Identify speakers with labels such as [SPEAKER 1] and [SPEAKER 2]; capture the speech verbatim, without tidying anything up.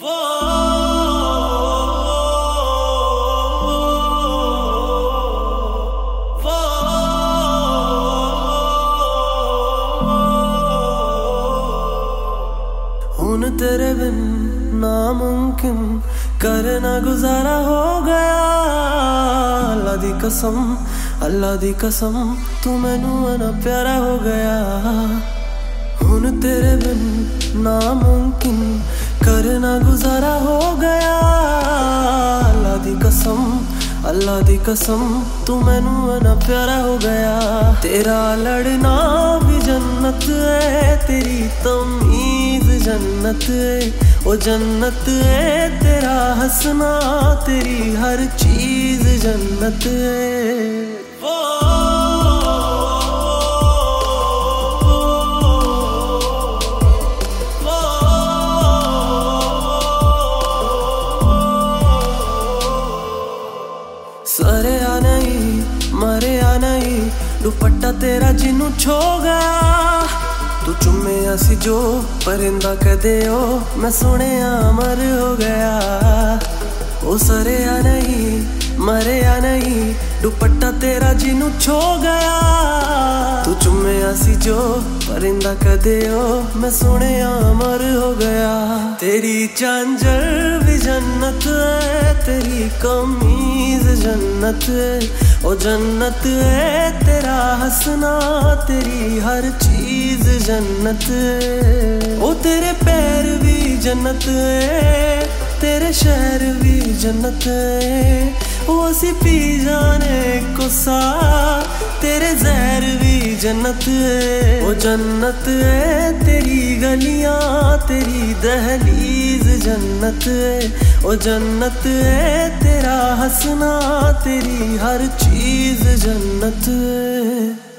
[SPEAKER 1] वो वो हुन तेरे बिन नामुमकिन करना गुजारा हो गया। अल्लाह दी कसम अल्लाह दी कसम तू मैनू ना प्यारा हो गया। हुन तेरे बिन नामुमकिन करना गुजारा हो गया। अल्लाह दी कसम अल्लाह दी कसम तू मैनू ना प्यारा हो गया। तेरा लड़ना भी जन्नत है, तेरी तमीज़ जन्नत है, ओ जन्नत है। तेरा हंसना तेरी हर चीज जन्नत है। वो सरे आ नहीं मरे आ नहीं दुपट्टा तेरा जिन्नू छो गया। तू चुमे सी जो परिंदा कदे ओ मैं सुने अमर हो गया। ओ सरे आ नहीं मरे आ नहीं दुपट्टा तेरा जिन्नू छो गया। तू चुमे सी जो परिंदा कदे ओ मैं सुने अमर हो गया। तेरी चांजर भी जन्नत है, तेरी कमीज जन्नत है, ओ जन्नत है। तेरा हंसना तेरी हर चीज जन्नत है। ओ तेरे पैर भी जन्नत है, तेरे शहर भी जन्नत है। ओ असी पी जाने गुस्सा तेरे जहर भी जन्नत है। ओ जन्नत है तेरी गलियां तेरी दहलीज जन्नत है। ओ जन्नत है तेरा हंसना तेरी हर चीज जन्नत है।